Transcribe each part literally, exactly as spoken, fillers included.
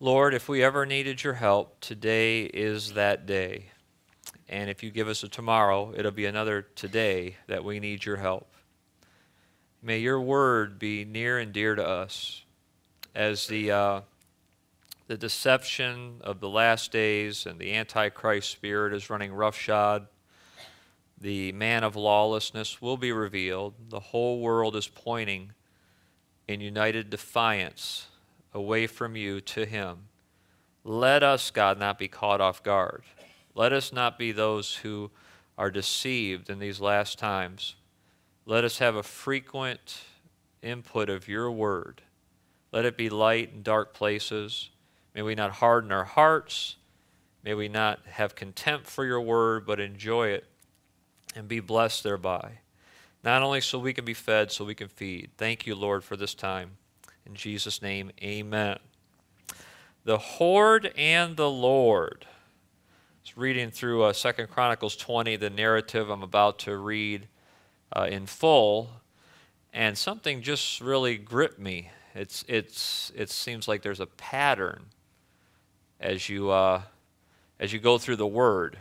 Lord, if we ever needed your help, today is that day. And if you give us a tomorrow, it'll be another today that we need your help. May your word be near and dear to us as the, uh, the deception of the last days and the Antichrist spirit is running roughshod. The man of lawlessness will be revealed. The whole world is pointing in united defiance away from you to him. Let us, God, not be caught off guard. Let us not be those who are deceived in these last times. Let us have a frequent input of your word. Let it be light in dark places. May we not harden our hearts. May we not have contempt for your word, but enjoy it and be blessed thereby. Not only so we can be fed, so we can feed. Thank you, Lord, for this time. In Jesus' name, amen. The horde and the Lord. I was reading through uh, Second Chronicles twenty, the narrative I'm about to read uh, in full, and something just really gripped me. It's it's it seems like there's a pattern as you uh, as you go through the Word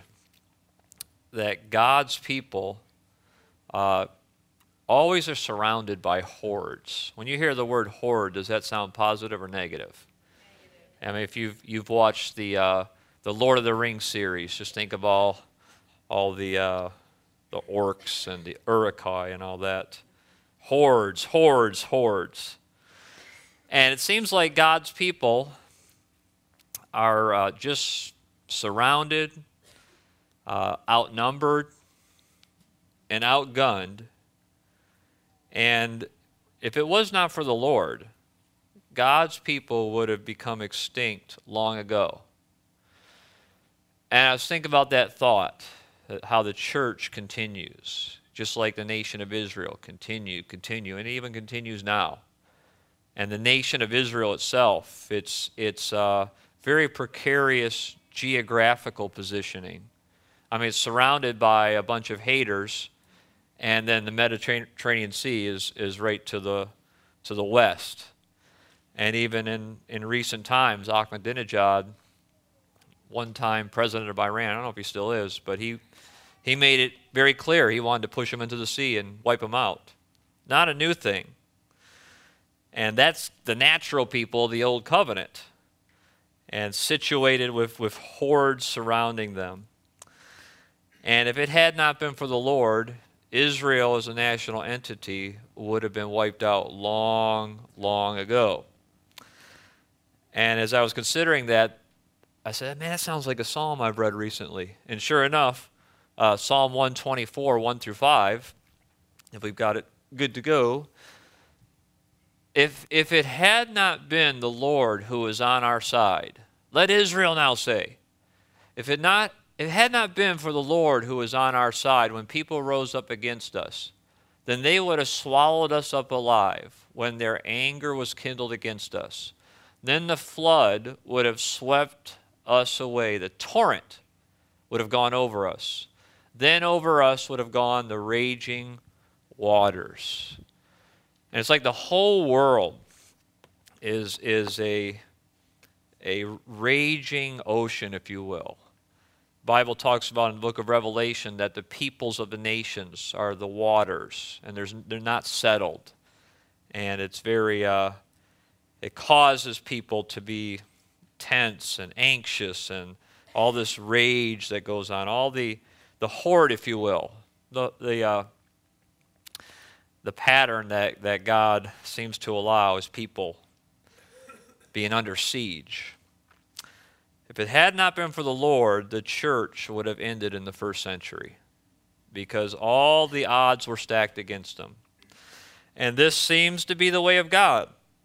that God's people uh, always are surrounded by hordes. When you hear the word horde, does that sound positive or negative? Negative. I mean, if you've you've watched the uh, the Lord of the Rings series, just think of all all the uh, the orcs and the Uruk-hai and all that. Hordes, hordes, hordes. And it seems like God's people are uh, just surrounded, uh, outnumbered, and outgunned. And if it was not for the Lord, God's people would have become extinct long ago. And I was thinking about that thought, how the church continues, just like the nation of Israel continued, continue, and it even continues now. And the nation of Israel itself, it's it's uh, very precarious geographical positioning. I mean, it's surrounded by a bunch of haters, and then the Mediterranean Sea is, is right to the to the west. And even in, in recent times, Ahmadinejad, one time president of Iran, I don't know if he still is, but he he made it very clear he wanted to push him into the sea and wipe him out. Not a new thing. And that's the natural people of the Old Covenant, and situated with, with hordes surrounding them. And if it had not been for the Lord, Israel as a national entity would have been wiped out long, long ago. And as I was considering that, I said, man, that sounds like a psalm I've read recently. And sure enough, uh, Psalm one twenty-four, one through five, if we've got it good to go, if, if it had not been the Lord who was on our side, let Israel now say, if it not If it had not been for the Lord who was on our side when people rose up against us, then they would have swallowed us up alive when their anger was kindled against us. Then the flood would have swept us away. The torrent would have gone over us. Then over us would have gone the raging waters. And it's like the whole world is, is a, a raging ocean, if you will. Bible talks about in the book of Revelation that the peoples of the nations are the waters, and there's, they're not settled. And it's very, uh, it causes people to be tense and anxious and all this rage that goes on, all the, the horde, if you will, the, the, uh, the pattern that, that God seems to allow is people being under siege. If it had not been for the Lord, the church would have ended in the first century because all the odds were stacked against them. And this seems to be the way of God.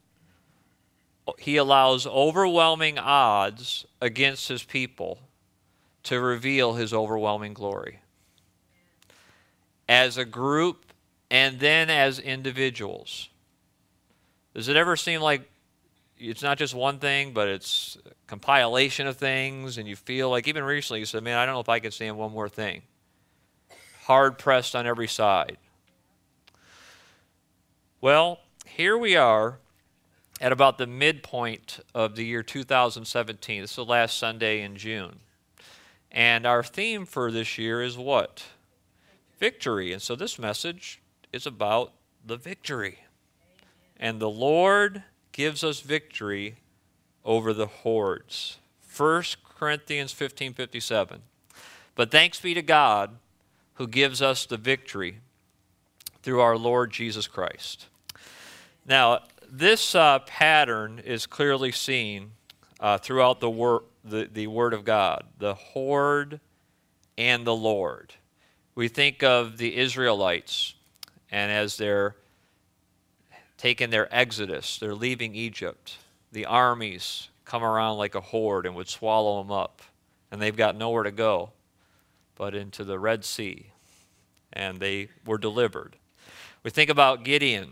He allows overwhelming odds against his people to reveal his overwhelming glory. As a group and then as individuals. Does it ever seem like it's not just one thing, but it's a compilation of things, and you feel like, even recently, you said, man, I don't know if I can stand one more thing. Hard pressed on every side. Well, here we are at about the midpoint of the year two thousand seventeen. This is the last Sunday in June. And our theme for this year is what? Victory. And so this message is about the victory. And the Lord gives us victory over the hordes. First Corinthians fifteen fifty-seven. But thanks be to God who gives us the victory through our Lord Jesus Christ. Now, this uh, pattern is clearly seen uh, throughout the, wor- the, the Word of God, the horde and the Lord. We think of the Israelites, and as they're taking their exodus, they're leaving Egypt, the armies come around like a horde and would swallow them up, and they've got nowhere to go but into the Red Sea, and they were delivered. We think about Gideon,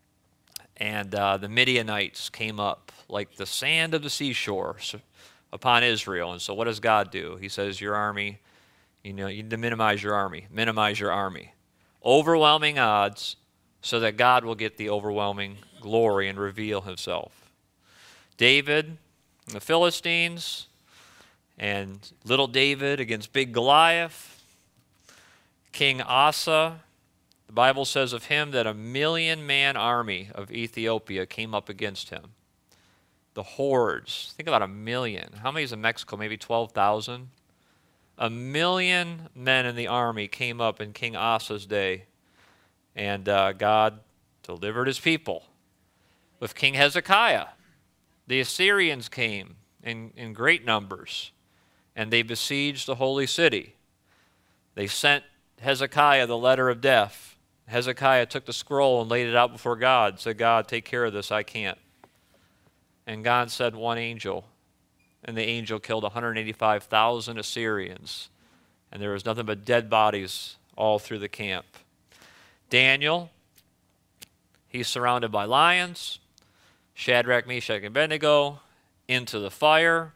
and uh, the Midianites came up like the sand of the seashore upon Israel. And so what does God do? He says, your army, you know, you need to minimize your army. Minimize your army. Overwhelming odds so that God will get the overwhelming glory and reveal himself. David and the Philistines, and little David against big Goliath. King Asa, the Bible says of him that a million-man army of Ethiopia came up against him. The hordes, think about a million. How many is in Mexico? Maybe twelve thousand? A million men in the army came up in King Asa's day, and uh, God delivered his people. With King Hezekiah, the Assyrians came in, in great numbers, and they besieged the holy city. They sent Hezekiah the letter of death. Hezekiah took the scroll and laid it out before God, said, God, take care of this, I can't. And God sent one angel, and the angel killed one hundred eighty-five thousand Assyrians, and there was nothing but dead bodies all through the camp. Daniel, he's surrounded by lions. Shadrach, Meshach, and Abednego into the fire,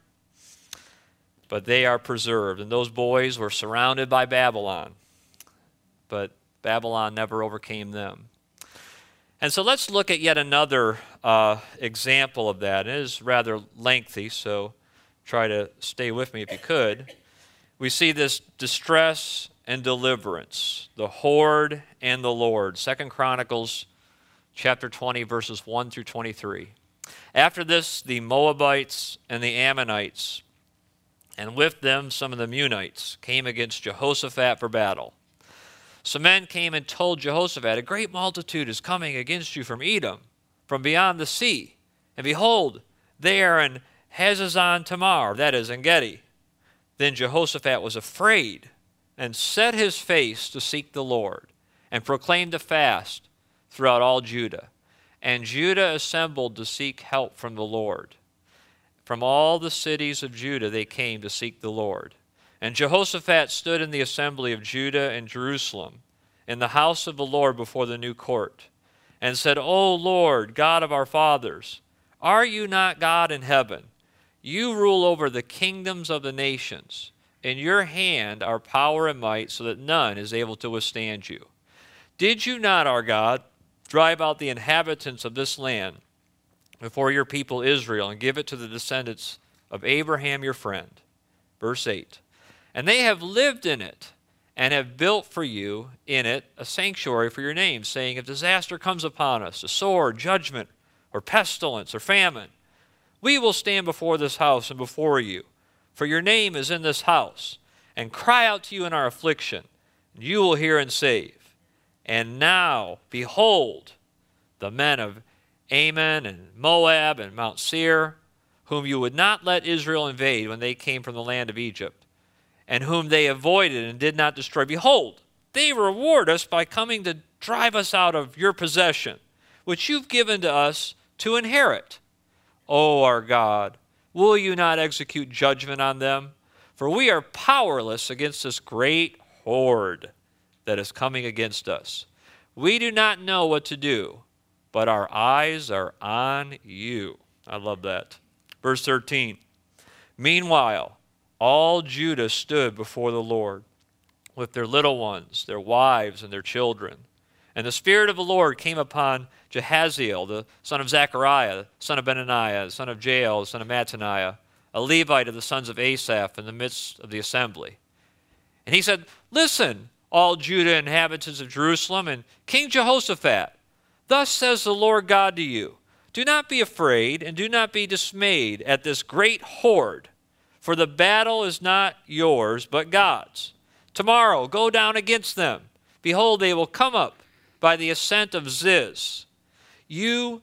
but they are preserved. And those boys were surrounded by Babylon, but Babylon never overcame them. And so let's look at yet another uh, example of that. It is rather lengthy, so try to stay with me if you could. We see this distress and deliverance, the horde and the Lord. Second Chronicles chapter twenty, verses one through twenty-three. After this, the Moabites and the Ammonites, and with them some of the Meunites, came against Jehoshaphat for battle. Some men came and told Jehoshaphat, a great multitude is coming against you from Edom, from beyond the sea. And behold, they are in Hazazon Tamar, that is, En Gedi. Then Jehoshaphat was afraid and set his face to seek the Lord, and proclaimed a fast throughout all Judah. And Judah assembled to seek help from the Lord. From all the cities of Judah they came to seek the Lord. And Jehoshaphat stood in the assembly of Judah and Jerusalem, in the house of the Lord before the new court, and said, O Lord, God of our fathers, are you not God in heaven? You rule over the kingdoms of the nations. In your hand are power and might, so that none is able to withstand you. Did you not, our God, drive out the inhabitants of this land before your people Israel, and give it to the descendants of Abraham your friend? Verse eight. And they have lived in it, and have built for you in it a sanctuary for your name, saying, if disaster comes upon us, a sword, judgment, or pestilence, or famine, we will stand before this house and before you, for your name is in this house, and cry out to you in our affliction, and you will hear and save. And now, behold, the men of Ammon and Moab and Mount Seir, whom you would not let Israel invade when they came from the land of Egypt, and whom they avoided and did not destroy. Behold, they reward us by coming to drive us out of your possession, which you've given to us to inherit. O our God, will you not execute judgment on them? For we are powerless against this great horde that is coming against us. We do not know what to do, but our eyes are on you. I love that. Verse thirteen. Meanwhile, all Judah stood before the Lord with their little ones, their wives, and their children. And the Spirit of the Lord came upon Jehaziel, the son of Zechariah, the son of Benaniah, the son of Jael, the son of Mattaniah, a Levite of the sons of Asaph, in the midst of the assembly. And he said, "Listen, all Judah inhabitants of Jerusalem, and King Jehoshaphat, thus says the Lord God to you, do not be afraid and do not be dismayed at this great horde, for the battle is not yours but God's. Tomorrow go down against them. Behold, they will come up by the ascent of Ziz. You,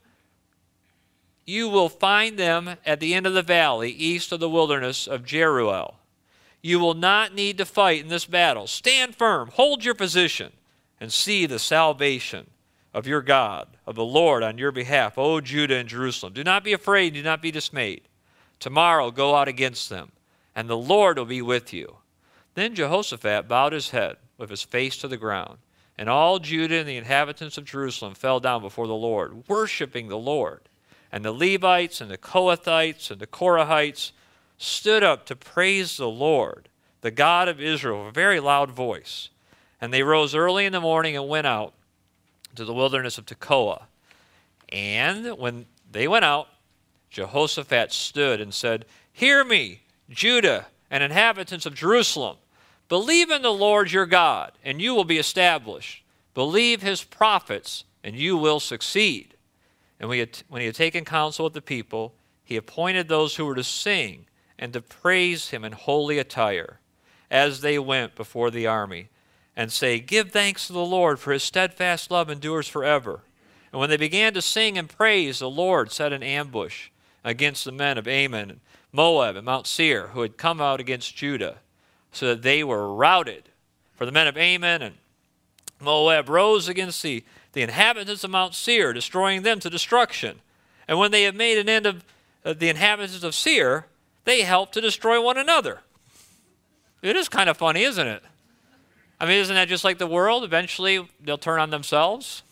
you will find them at the end of the valley, east of the wilderness of Jeruel. You will not need to fight in this battle. Stand firm, hold your position, and see the salvation of your God, of the Lord on your behalf, O Judah and Jerusalem. Do not be afraid, do not be dismayed. Tomorrow go out against them, and the Lord will be with you." Then Jehoshaphat bowed his head with his face to the ground, and all Judah and the inhabitants of Jerusalem fell down before the Lord, worshiping the Lord. And the Levites and the Kohathites and the Korahites stood up to praise the Lord, the God of Israel, with a very loud voice. And they rose early in the morning and went out to the wilderness of Tekoa. And when they went out, Jehoshaphat stood and said, "Hear me, Judah and inhabitants of Jerusalem. Believe in the Lord your God, and you will be established. Believe his prophets, and you will succeed." And when he had, when he had taken counsel with the people, he appointed those who were to sing and to praise him in holy attire, as they went before the army, and say, "Give thanks to the Lord, for his steadfast love endures forever." And when they began to sing and praise, the Lord set an ambush against the men of Ammon, and Moab, and Mount Seir, who had come out against Judah, so that they were routed. For the men of Ammon and Moab rose against the, the inhabitants of Mount Seir, destroying them to destruction. And when they had made an end of uh, the inhabitants of Seir, they helped to destroy one another. It is kind of funny, isn't it? I mean, isn't that just like the world? Eventually, they'll turn on themselves.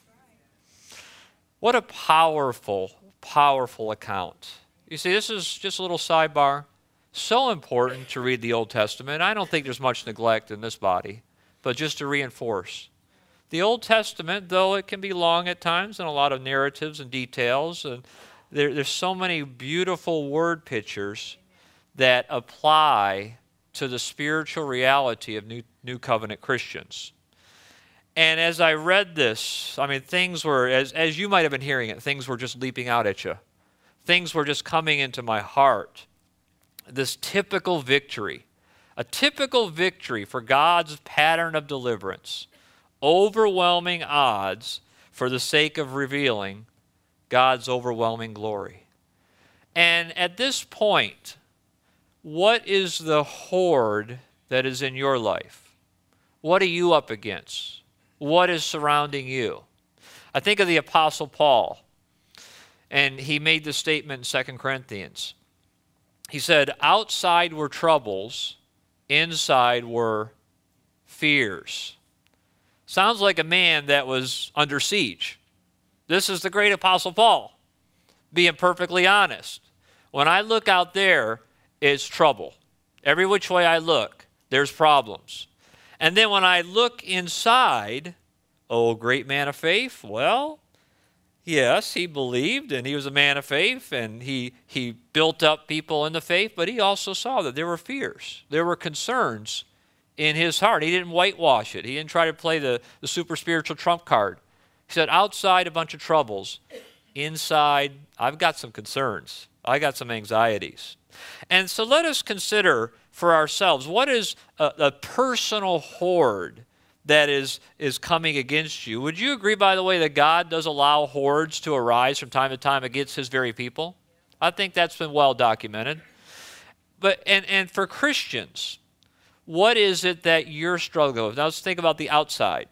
What a powerful, powerful account. You see, this is just a little sidebar. So important to read the Old Testament. I don't think there's much neglect in this body, but just to reinforce. The Old Testament, though it can be long at times and a lot of narratives and details, and there, there's so many beautiful word pictures that apply to the spiritual reality of New, New Covenant Christians. And as I read this, I mean, things were, as, as you might have been hearing it, things were just leaping out at you. Things were just coming into my heart. This typical victory, a typical victory for God's pattern of deliverance, overwhelming odds for the sake of revealing God's overwhelming glory. And at this point, what is the horde that is in your life? What are you up against? What is surrounding you? I think of the Apostle Paul, and he made the statement in Second Corinthians. He said, outside were troubles, inside were fears. Sounds like a man that was under siege. This is the great Apostle Paul, being perfectly honest. When I look out there, it's trouble. Every which way I look, there's problems. And then when I look inside, oh, great man of faith, well, yes, he believed, and he was a man of faith, and he, he built up people in the faith, but he also saw that there were fears. There were concerns in his heart. He didn't whitewash it. He didn't try to play the, the super spiritual trump card. He said, outside a bunch of troubles, inside, I've got some concerns. I got some anxieties. And so let us consider for ourselves, what is a, a personal horde that is, is coming against you? Would you agree, by the way, that God does allow hordes to arise from time to time against his very people? I think that's been well documented. But and, and for Christians, what is it that you're struggling with? Now let's think about the outside.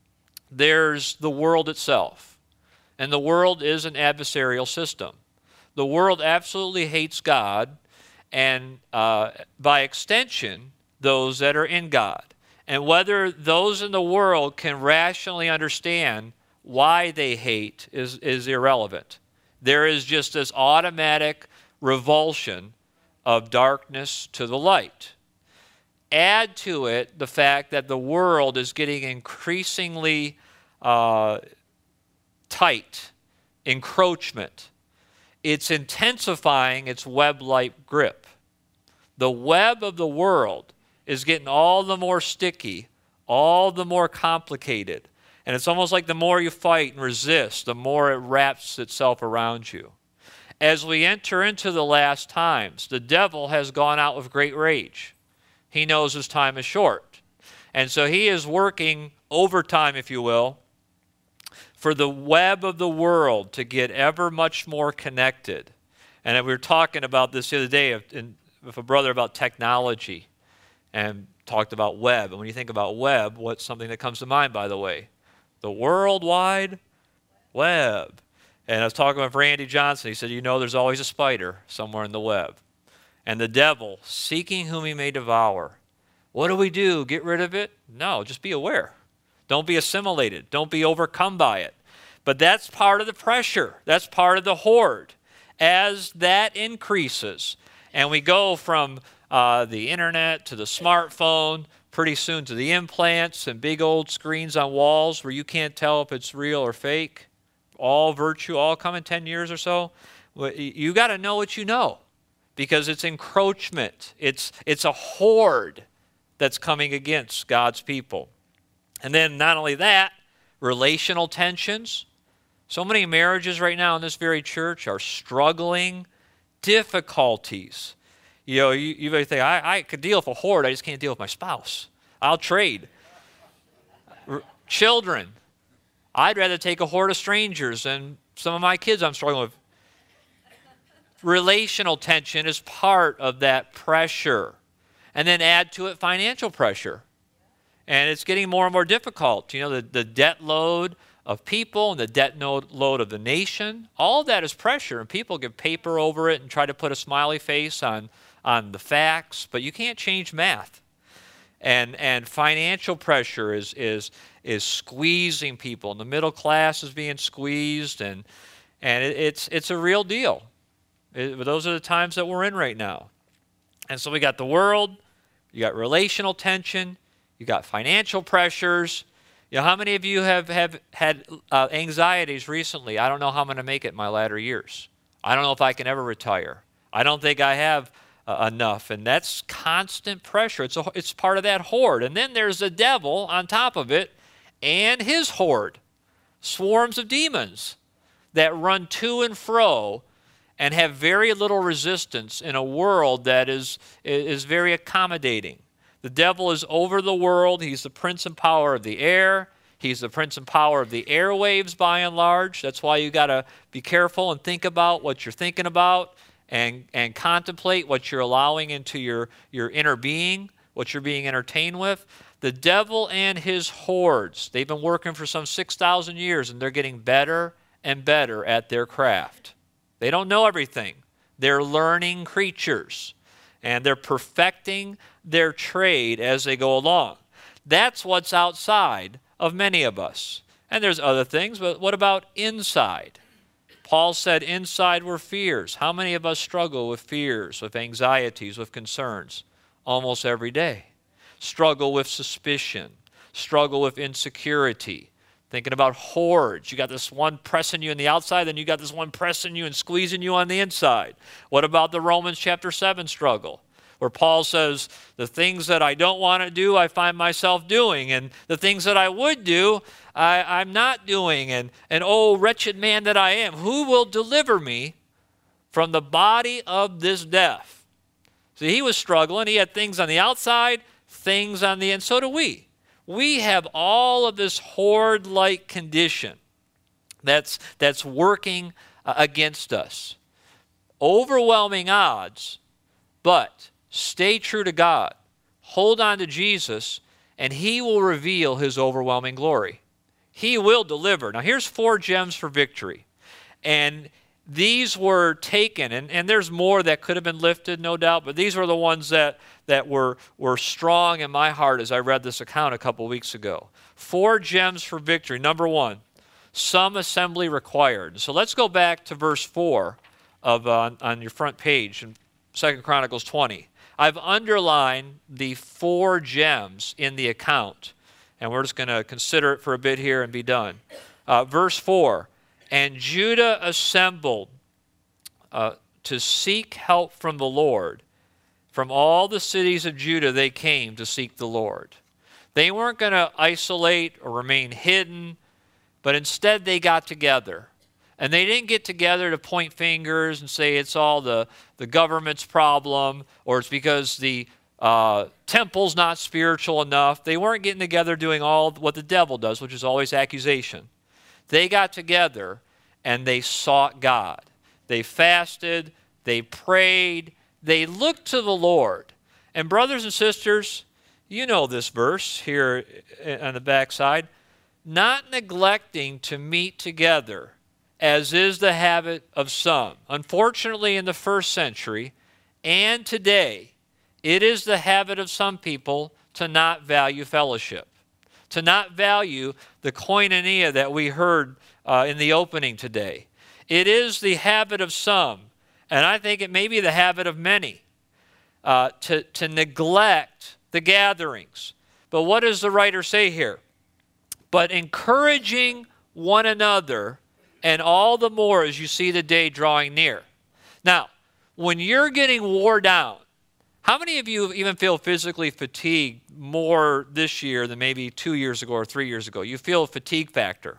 There's the world itself. And the world is an adversarial system. The world absolutely hates God, and uh, by extension, those that are in God. And whether those in the world can rationally understand why they hate is, is irrelevant. There is just this automatic revulsion of darkness to the light. Add to it the fact that the world is getting increasingly uh, tight, encroachment. It's intensifying its web-like grip. The web of the world is getting all the more sticky, all the more complicated. And it's almost like the more you fight and resist, the more it wraps itself around you. As we enter into the last times, the devil has gone out with great rage. He knows his time is short. And so he is working overtime, if you will, for the web of the world to get ever much more connected. And we were talking about this the other day with a brother about technology and talked about web. And when you think about web, what's something that comes to mind, by the way? The World Wide Web. And I was talking with Randy Johnson. He said, you know, there's always a spider somewhere in the web. And the devil, seeking whom he may devour. What do we do? Get rid of it? No, just be aware. Don't be assimilated. Don't be overcome by it. But that's part of the pressure. That's part of the horde. As that increases, and we go from uh, the internet to the smartphone, pretty soon to the implants and big old screens on walls where you can't tell if it's real or fake, all virtue, all come in ten years or so. You got to know what you know, because it's encroachment. It's, it's a horde that's coming against God's people. And then not only that, relational tensions. So many marriages right now in this very church are struggling, difficulties. You know, you, you may think, I, I could deal with a horde, I just can't deal with my spouse. I'll trade. R- children. I'd rather take a horde of strangers than some of my kids I'm struggling with. Relational tension is part of that pressure. And then add to it financial pressure. And it's getting more and more difficult. You know, the, the debt load of people and the debt load of the nation, all of that is pressure. And people give paper over it and try to put a smiley face on, on the facts. But you can't change math. And and financial pressure is is is squeezing people. And the middle class is being squeezed. And, and it, it's, it's a real deal. It, those are the times that we're in right now. And so we got the world, you got relational tension, you got financial pressures. You know, how many of you have, have had uh, anxieties recently? I don't know how I'm going to make it in my latter years. I don't know if I can ever retire. I don't think I have uh, enough. And that's constant pressure. It's, a, it's part of that horde. And then there's the devil on top of it and his horde, swarms of demons that run to and fro and have very little resistance in a world that is, is very accommodating. The devil is over the world. He's the prince and power of the air. He's the prince and power of the airwaves by and large. That's why you got to be careful and think about what you're thinking about and, and contemplate what you're allowing into your, your inner being, what you're being entertained with. The devil and his hordes, they've been working for some six thousand years, and they're getting better and better at their craft. They don't know everything. They're learning creatures, and they're perfecting their trade as they go along. That's what's outside of many of us. And there's other things, but what about inside? Paul said inside were fears. How many of us struggle with fears, with anxieties, with concerns? Almost every day. Struggle with suspicion. Struggle with insecurity. Thinking about hordes. You got this one pressing you on the outside, then you got this one pressing you and squeezing you on the inside. What about the Romans chapter seven struggle? Where Paul says, the things that I don't want to do, I find myself doing. And the things that I would do, I, I'm not doing. And, and oh, wretched man that I am, who will deliver me from the body of this death? See, he was struggling. He had things on the outside, things on the inside. So do we. We have all of this horde-like condition that's, that's working uh, against us. Overwhelming odds, but stay true to God. Hold on to Jesus, and he will reveal his overwhelming glory. He will deliver. Now, here's four gems for victory. And these were taken, and, and there's more that could have been lifted, no doubt, but these were the ones that, that were, were strong in my heart as I read this account a couple weeks ago. Four gems for victory. Number one, some assembly required. So let's go back to verse four of uh, on your front page in Second Chronicles twenty. I've underlined the four gems in the account. And we're just going to consider it for a bit here and be done. Uh, verse four, and Judah assembled uh, to seek help from the Lord. From all the cities of Judah they came to seek the Lord. They weren't going to isolate or remain hidden, but instead they got together. And they didn't get together to point fingers and say it's all the, the government's problem or it's because the uh, temple's not spiritual enough. They weren't getting together doing all what the devil does, which is always accusation. They got together and they sought God. They fasted, they prayed, they looked to the Lord. And brothers and sisters, you know this verse here on the backside. Not neglecting to meet together, as is the habit of some. Unfortunately, in the first century and today, it is the habit of some people to not value fellowship, to not value the koinonia that we heard uh, in the opening today. It is the habit of some, and I think it may be the habit of many, uh, to, to neglect the gatherings. But what does the writer say here? But encouraging one another, and all the more as you see the day drawing near. Now, when you're getting wore down, how many of you even feel physically fatigued more this year than maybe two years ago or three years ago? You feel a fatigue factor.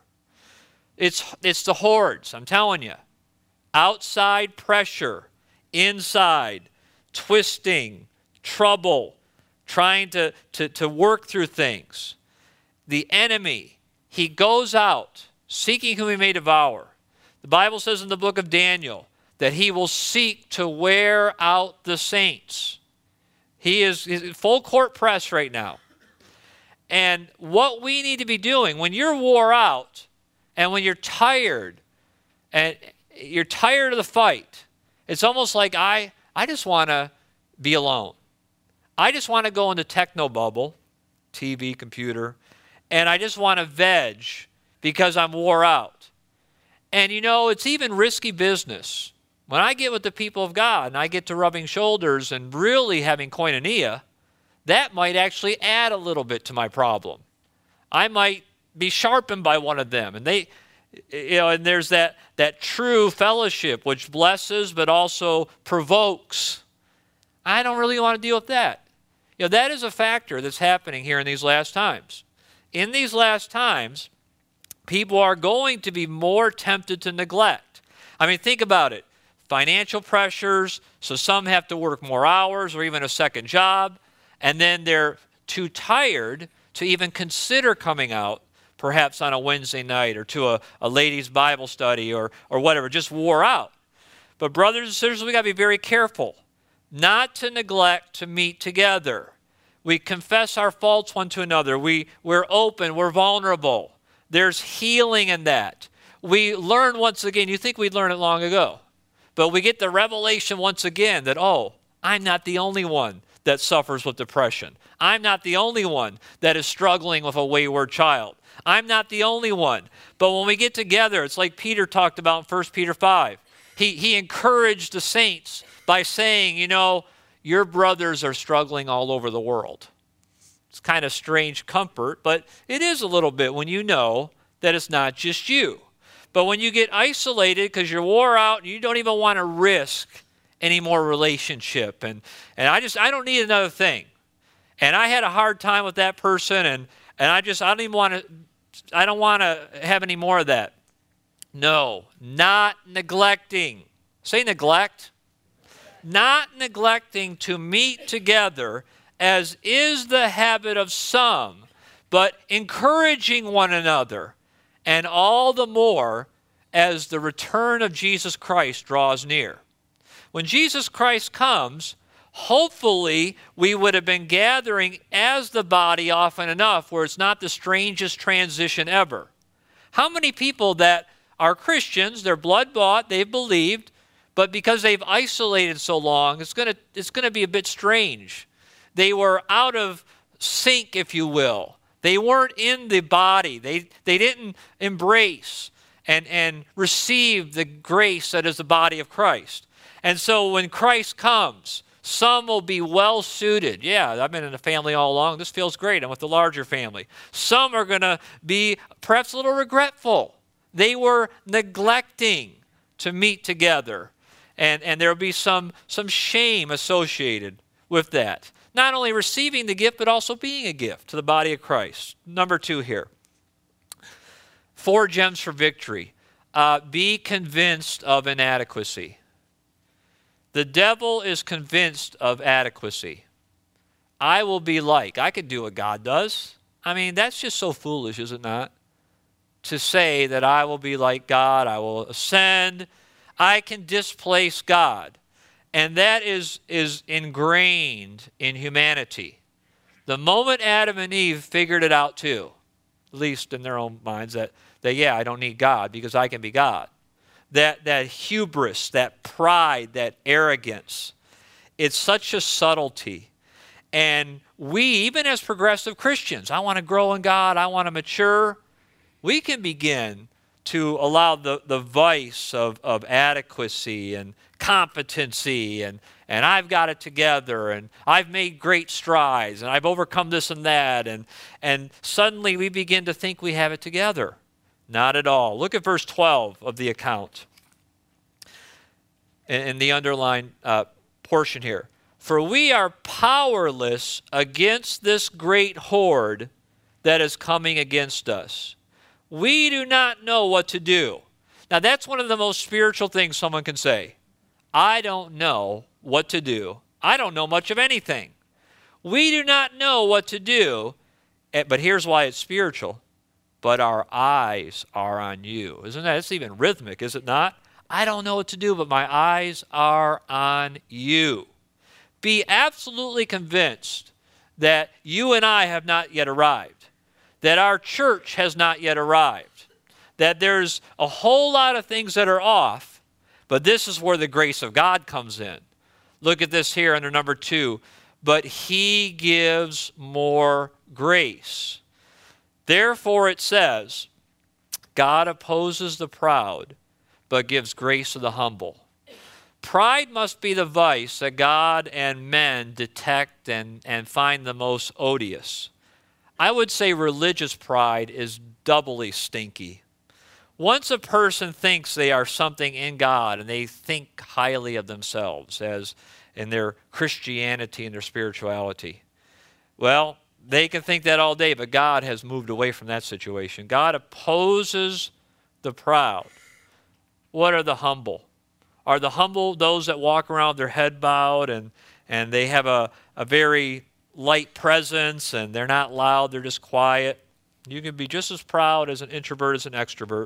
It's, it's the hordes, I'm telling you. Outside pressure, inside, twisting, trouble, trying to, to, to work through things. The enemy, he goes out seeking whom he may devour. The Bible says in the book of Daniel that he will seek to wear out the saints. He is full court press right now. And what we need to be doing, when you're wore out and when you're tired and you're tired of the fight, it's almost like I, I just want to be alone. I just want to go into techno bubble, T V, computer, and I just want to veg because I'm wore out. And you know, it's even risky business. When I get with the people of God and I get to rubbing shoulders and really having koinonia, that might actually add a little bit to my problem. I might be sharpened by one of them. And they, you know, and there's that, that true fellowship which blesses but also provokes. I don't really want to deal with that. You know, that is a factor that's happening here in these last times. In these last times, people are going to be more tempted to neglect. I mean, think about it. Financial pressures, so some have to work more hours or even a second job, and then they're too tired to even consider coming out, perhaps on a Wednesday night or to a, a ladies' Bible study or, or whatever, just wore out. But brothers and sisters, we got to be very careful not to neglect to meet together. We confess our faults one to another. We, we're open, we're vulnerable. There's healing in that. We learn once again, you think we'd learn it long ago, but we get the revelation once again that, oh, I'm not the only one that suffers with depression. I'm not the only one that is struggling with a wayward child. I'm not the only one. But when we get together, it's like Peter talked about in First Peter five. He, he encouraged the saints by saying, you know, your brothers are struggling all over the world. It's kind of strange comfort, but it is a little bit when you know that it's not just you. But when you get isolated because you're wore out and you don't even want to risk any more relationship, and, and I just, I don't need another thing. And I had a hard time with that person, and, and I just, I don't even want to, I don't want to have any more of that. No, not neglecting. Say neglect. Not neglecting to meet together, as is the habit of some, but encouraging one another, and all the more as the return of Jesus Christ draws near. When Jesus Christ comes, hopefully we would have been gathering as the body often enough where it's not the strangest transition ever. How many people that are Christians, they're blood-bought, they've believed, but because they've isolated so long, it's going to it's going to be a bit strange. They were out of sync, if you will. They weren't in the body. They, they didn't embrace and, and receive the grace that is the body of Christ. And so when Christ comes, Some will be well suited. Yeah, I've been in a family all along. This feels great. I'm with the larger family. Some are going to be perhaps a little regretful. They were neglecting to meet together. And, and there will be some, some shame associated with that. Not only receiving the gift, but also being a gift to the body of Christ. Number two here. Four gems for victory. Uh, be convinced of inadequacy. The devil is convinced of adequacy. I will be like. I can do what God does. I mean, that's just so foolish, is it not? To say that I will be like God, I will ascend, I can displace God. And that is, is ingrained in humanity. The moment Adam and Eve figured it out too, at least in their own minds, that, that yeah, I don't need God because I can be God. That, that hubris, that pride, that arrogance, it's such a subtlety. And we, even as progressive Christians, I want to grow in God, I want to mature, we can begin to allow the, the vice of, of adequacy and competency and, and I've got it together and I've made great strides and I've overcome this and that. And, and suddenly we begin to think we have it together. Not at all. Look at verse twelve of the account in, in the underlined uh, portion here. For we are powerless against this great horde that is coming against us. We do not know what to do. Now that's one of the most spiritual things someone can say. I don't know what to do. I don't know much of anything. We do not know what to do, but here's why it's spiritual. But our eyes are on you. Isn't that? It's even rhythmic, is it not? I don't know what to do, but my eyes are on you. Be absolutely convinced that you and I have not yet arrived, that our church has not yet arrived, that there's a whole lot of things that are off, but this is where the grace of God comes in. Look at this here under number two. But he gives more grace. Therefore it says, God opposes the proud, but gives grace to the humble. Pride must be the vice that God and men detect and, and find the most odious. I would say religious pride is doubly stinky. Once a person thinks they are something in God and they think highly of themselves as in their Christianity and their spirituality, well, they can think that all day, but God has moved away from that situation. God opposes the proud. What are the humble? Are the humble those that walk around with their head bowed and, and they have a, a very light presence and they're not loud, they're just quiet? You can be just as proud as an introvert as an extrovert.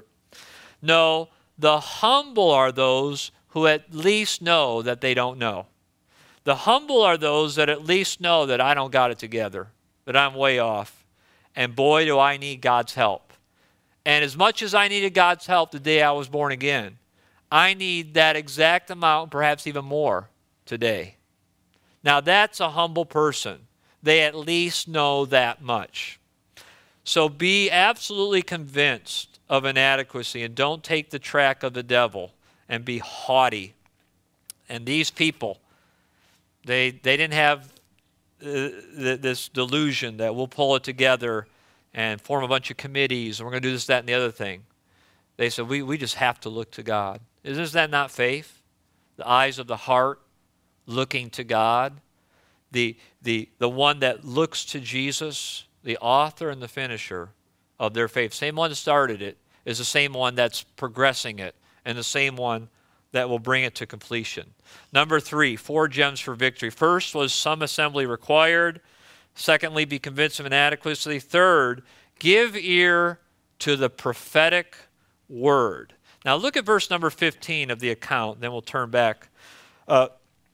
No, the humble are those who at least know that they don't know. The humble are those that at least know that I don't got it together, that I'm way off. And boy, do I need God's help. And as much as I needed God's help the day I was born again, I need that exact amount, perhaps even more, today. Now that's a humble person. They at least know that much. So be absolutely convinced of inadequacy and don't take the track of the devil and be haughty. And these people, they, they didn't have uh, th- this delusion that we'll pull it together and form a bunch of committees and we're going to do this, that, and the other thing. They said, we, we just have to look to God. Is that not faith? The eyes of the heart looking to God. The, the, the one that looks to Jesus, the author and the finisher of their faith. Same one that started it is the same one that's progressing it and the same one that will bring it to completion. Number three, four gems for victory. First was some assembly required. Secondly, be convinced of inadequacy. Third, give ear to the prophetic word. Now look at verse number fifteen of the account, then we'll turn back. Uh,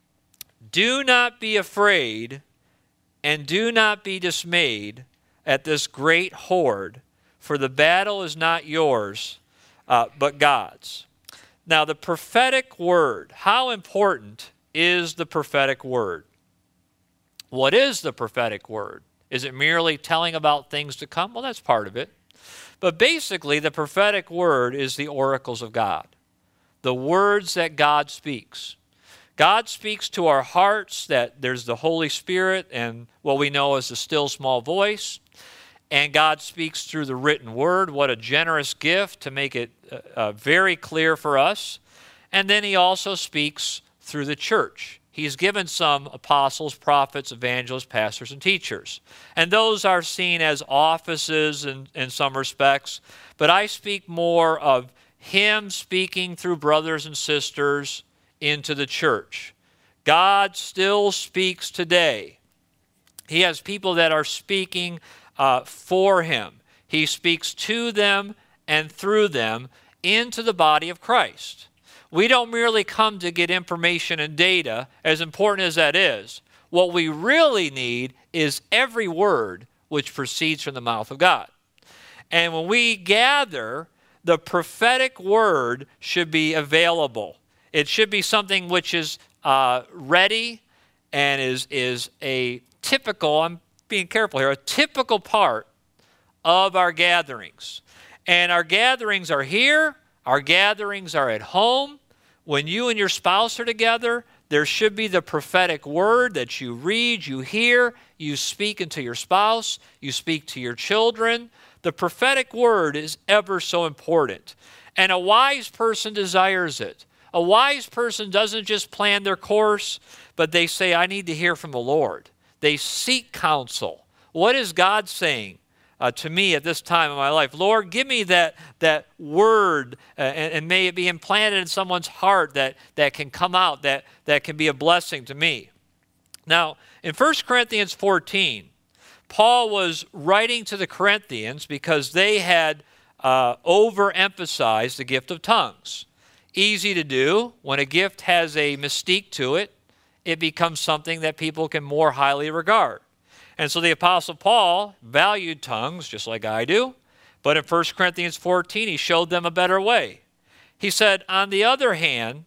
do not be afraid and do not be dismayed at this great horde, for the battle is not yours, uh, but God's. Now the prophetic word, how important is the prophetic word? What is the prophetic word? Is it merely telling about things to come? Well, that's part of it. But basically, the prophetic word is the oracles of God, the words that God speaks. God speaks to our hearts that there's the Holy Spirit and what we know as the still small voice. And God speaks through the written word. What a generous gift to make it uh, uh, very clear for us. And then he also speaks through the church. He's given some apostles, prophets, evangelists, pastors, and teachers. And those are seen as offices in, in some respects. But I speak more of him speaking through brothers and sisters into the church. God still speaks today. He has people that are speaking uh, for him. He speaks to them and through them into the body of Christ. We don't merely come to get information and data, as important as that is. What we really need is every word which proceeds from the mouth of God. And when we gather, the prophetic word should be available. It should be something which is uh, ready and is, is a typical, I'm being careful here, a typical part of our gatherings. And our gatherings are here. Our gatherings are at home. When you and your spouse are together, there should be the prophetic word that you read, you hear, you speak into your spouse, you speak to your children. The prophetic word is ever so important. And a wise person desires it. A wise person doesn't just plan their course, but they say, I need to hear from the Lord. They seek counsel. What is God saying Uh, to me at this time in my life? Lord, give me that, that word uh, and, and may it be implanted in someone's heart that, that can come out, that, that can be a blessing to me. Now, in First Corinthians fourteen, Paul was writing to the Corinthians because they had uh, overemphasized the gift of tongues. Easy to do. When a gift has a mystique to it, it becomes something that people can more highly regard. And so the Apostle Paul valued tongues, just like I do. But in First Corinthians fourteen, he showed them a better way. He said, on the other hand,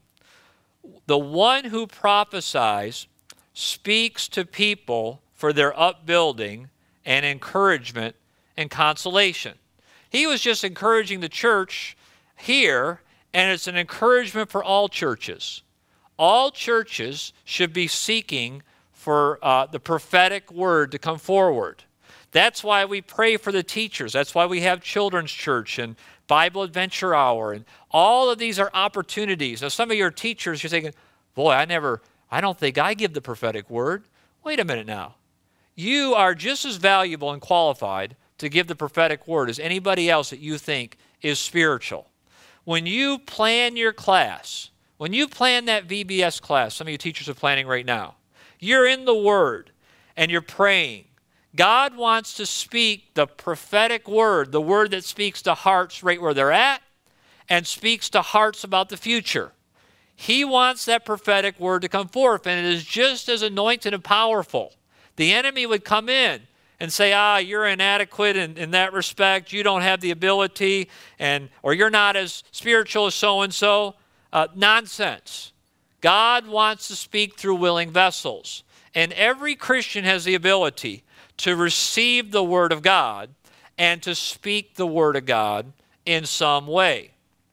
the one who prophesies speaks to people for their upbuilding and encouragement and consolation. He was just encouraging the church here, and it's an encouragement for all churches. All churches should be seeking for uh, the prophetic word to come forward. That's why we pray for the teachers. That's why we have children's church and Bible Adventure Hour. And all of these are opportunities. Now, some of your teachers, you're thinking, boy, I never, I don't think I give the prophetic word. Wait a minute now. You are just as valuable and qualified to give the prophetic word as anybody else that you think is spiritual. When you plan your class, when you plan that V B S class, some of you teachers are planning right now, you're in the Word and you're praying. God wants to speak the prophetic word, the word that speaks to hearts right where they're at and speaks to hearts about the future. He wants that prophetic word to come forth, and it is just as anointed and powerful. The enemy would come in and say, ah, you're inadequate in, in that respect. You don't have the ability, and or you're not as spiritual as so-and-so. Uh, nonsense. God wants to speak through willing vessels. And every Christian has the ability to receive the Word of God and to speak the Word of God in some way.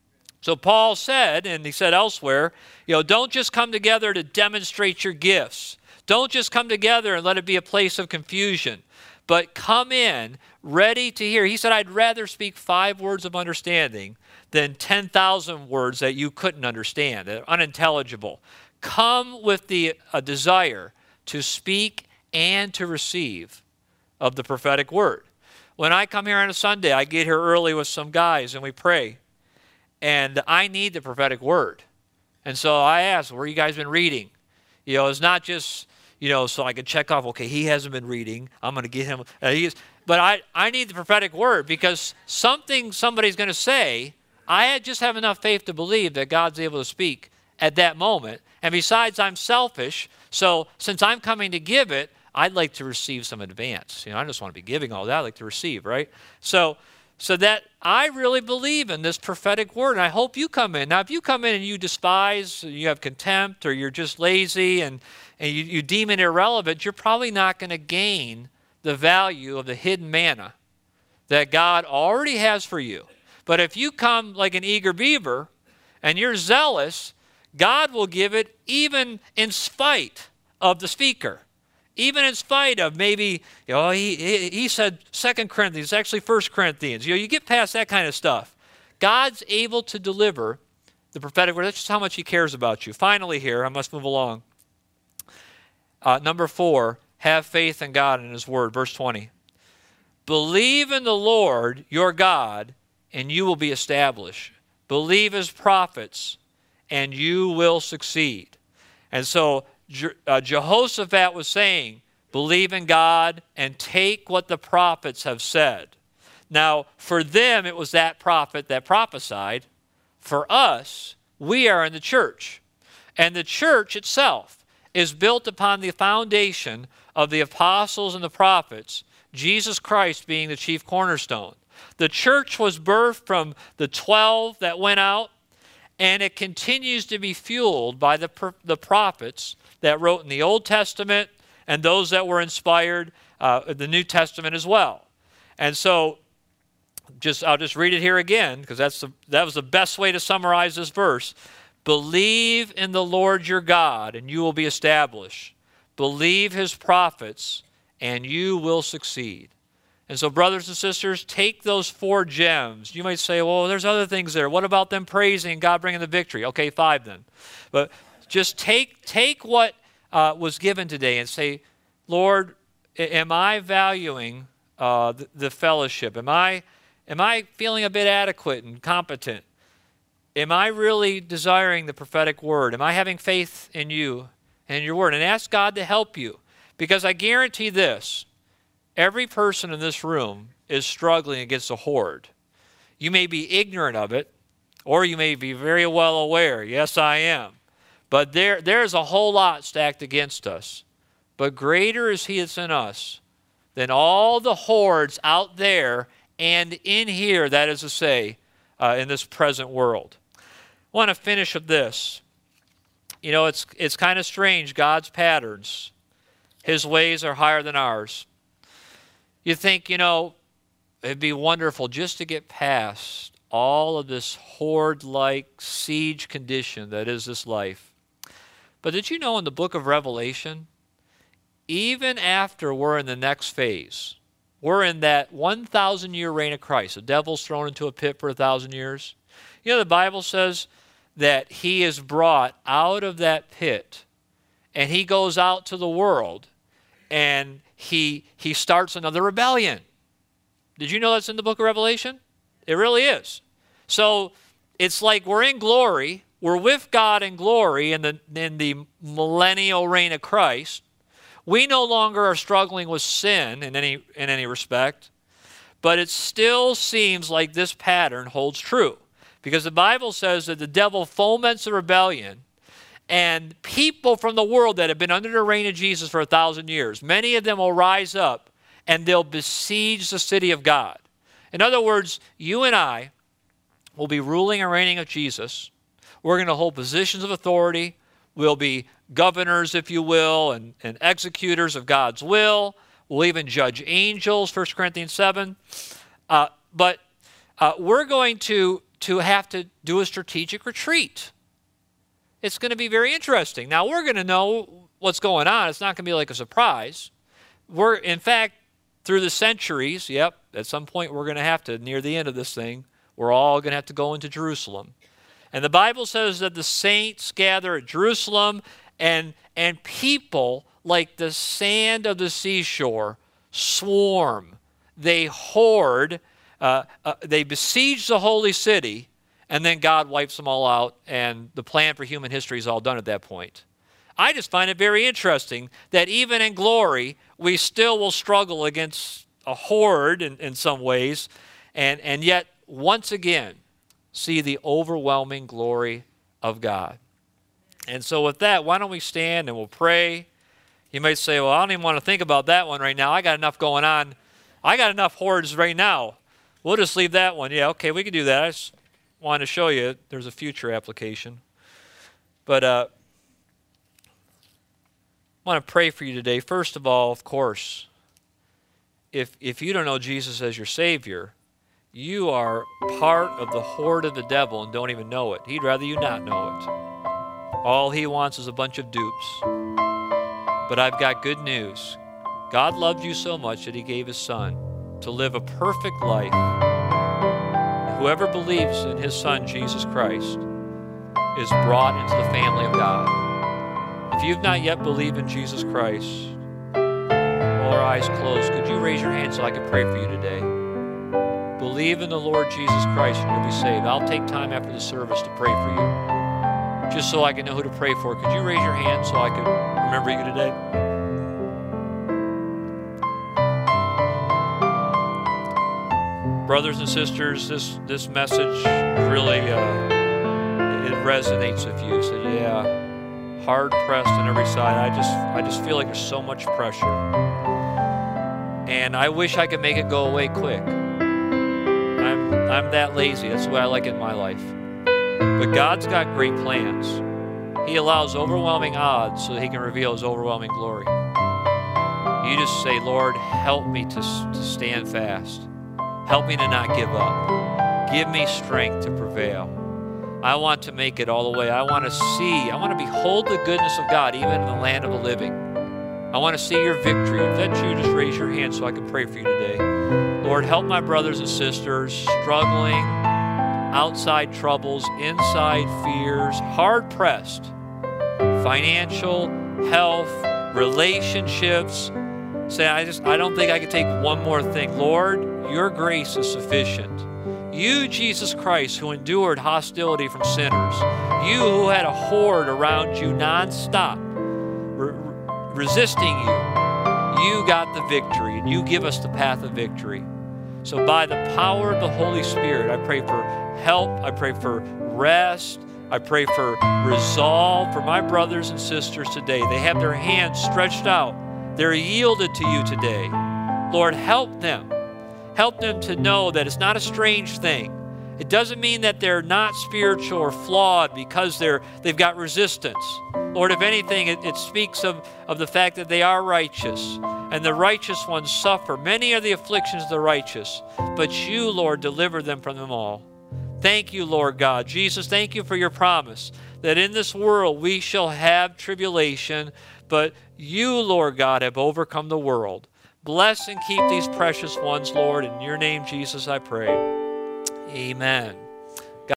So Paul said, and he said elsewhere, you know, don't just come together to demonstrate your gifts. Don't just come together and let it be a place of confusion, but come in ready to hear. He said, I'd rather speak five words of understanding than ten thousand words that you couldn't understand, that are unintelligible. Come with the a desire to speak and to receive of the prophetic word. When I come here on a Sunday, I get here early with some guys and we pray. And I need the prophetic word. And so I ask, where you guys been reading? You know, it's not just, you know, so I can check off, okay, he hasn't been reading. I'm going to get him. Uh, he is, but I, I need the prophetic word because something somebody's going to say, I just have enough faith to believe that God's able to speak at that moment. And besides, I'm selfish. So since I'm coming to give it, I'd like to receive some advance. You know, I just want to be giving all that. I'd like to receive, right? So so that I really believe in this prophetic word, and I hope you come in. Now, if you come in and you despise, you have contempt, or you're just lazy and, and you, you deem it irrelevant, you're probably not going to gain the value of the hidden manna that God already has for you. But if you come like an eager beaver and you're zealous, God will give it even in spite of the speaker. Even in spite of maybe, you know, he, he, he said Second Corinthians, actually First Corinthians. You know, you get past that kind of stuff. God's able to deliver the prophetic word. That's just how much he cares about you. Finally here, I must move along. Uh, number four, have faith in God and his word. Verse twenty. Believe in the Lord your God, and you will be established. Believe his prophets, and you will succeed. And so Je- uh, Jehoshaphat was saying, believe in God and take what the prophets have said. Now, for them, it was that prophet that prophesied. For us, we are in the church. And the church itself is built upon the foundation of the apostles and the prophets, Jesus Christ being the chief cornerstone. The church was birthed from the twelve that went out, and it continues to be fueled by the, the prophets that wrote in the Old Testament and those that were inspired uh, the New Testament as well. And so, just I'll just read it here again, because that's the, that was the best way to summarize this verse. Believe in the Lord your God, and you will be established. Believe his prophets, and you will succeed. And so, brothers and sisters, take those four gems. You might say, well, there's other things there. What about them praising and God bringing the victory? Okay, five then. But just take, take what uh, was given today and say, Lord, am I valuing uh, the, the fellowship? Am I, am I feeling a bit adequate and competent? Am I really desiring the prophetic word? Am I having faith in you and in your word? And ask God to help you. Because I guarantee this, every person in this room is struggling against a horde. You may be ignorant of it, or you may be very well aware. Yes, I am. But there, there's a whole lot stacked against us. But greater is he that's in us than all the hordes out there and in here, that is to say, uh, in this present world. I want to finish with this. You know, it's, it's kind of strange, God's patterns. His ways are higher than ours. You think, you know, it'd be wonderful just to get past all of this horde-like siege condition that is this life. But did you know in the book of Revelation, even after we're in the next phase, we're in that one thousand year reign of Christ. The devil's thrown into a pit for a thousand years. You know, the Bible says that he is brought out of that pit, and he goes out to the world, and he, he starts another rebellion. Did you know that's in the book of Revelation? It really is. So it's like we're in glory. We're with God in glory in the, in the millennial reign of Christ. We no longer are struggling with sin in any, in any respect. But it still seems like this pattern holds true. Because the Bible says that the devil foments a rebellion, and people from the world that have been under the reign of Jesus for a thousand years, many of them will rise up and they'll besiege the city of God. In other words, you and I will be ruling and reigning of Jesus. We're going to hold positions of authority. We'll be governors, if you will, and, and executors of God's will. We'll even judge angels, First Corinthians seven. Uh, but uh, we're going to, to have to do a strategic retreat. It's going to be very interesting. Now, we're going to know what's going on. It's not going to be like a surprise. We're, in fact, through the centuries, yep, at some point we're going to have to, near the end of this thing, we're all going to have to go into Jerusalem. And the Bible says that the saints gather at Jerusalem, and, and people, like the sand of the seashore, swarm. They hoard, uh, uh, they besiege the holy city, and then God wipes them all out, and the plan for human history is all done at that point. I just find it very interesting that even in glory, we still will struggle against a horde in, in some ways, and, and yet, once again, see the overwhelming glory of God. And so with that, why don't we stand and we'll pray. You might say, well, I don't even want to think about that one right now. I got enough going on. I got enough hordes right now. We'll just leave that one. Yeah, okay, we can do that. I just wanted to show you there's a future application. But uh, I want to pray for you today. First of all, of course, if, if you don't know Jesus as your Savior, you are part of the horde of the devil and don't even know it. He'd rather you not know it. All he wants is a bunch of dupes. But I've got good news. God loved you so much that he gave his son to live a perfect life. Whoever believes in his son, Jesus Christ, is brought into the family of God. If you've not yet believed in Jesus Christ, all our eyes closed, could you raise your hand so I can pray for you today? Believe in the Lord Jesus Christ and you'll be saved. I'll take time after the service to pray for you, just so I can know who to pray for. Could you raise your hand so I can remember you today? Brothers and sisters, this, this message really, uh, it resonates with you. So yeah, hard pressed on every side. I just, I just feel like there's so much pressure. And I wish I could make it go away quick. I'm, I'm that lazy. That's the way I like it in my life. But God's got great plans. He allows overwhelming odds so that he can reveal his overwhelming glory. You just say, Lord, help me to, to stand fast. Help me to not give up. Give me strength to prevail. I want to make it all the way. I want to see, I want to behold the goodness of God even in the land of the living. I want to see your victory. If that's you, just raise your hand so I can pray for you today. Lord, help my brothers and sisters struggling, outside troubles, inside fears, hard-pressed, financial, health, relationships. Say, I just, I don't think I can take one more thing. Lord, your grace is sufficient. You, Jesus Christ, who endured hostility from sinners, you who had a horde around you nonstop, re- resisting you, you got the victory, and you give us the path of victory. So by the power of the Holy Spirit, I pray for help, I pray for rest, I pray for resolve for my brothers and sisters today. They have their hands stretched out. They're yielded to you today. Lord, help them. Help them to know that it's not a strange thing. It doesn't mean that they're not spiritual or flawed because they're, they've got resistance. Lord, if anything, it, it speaks of, of the fact that they are righteous, and the righteous ones suffer. Many are the afflictions of the righteous, but you, Lord, deliver them from them all. Thank you, Lord God. Jesus, thank you for your promise that in this world we shall have tribulation, but you, Lord God, have overcome the world. Bless and keep these precious ones, Lord. In your name, Jesus, I pray. Amen.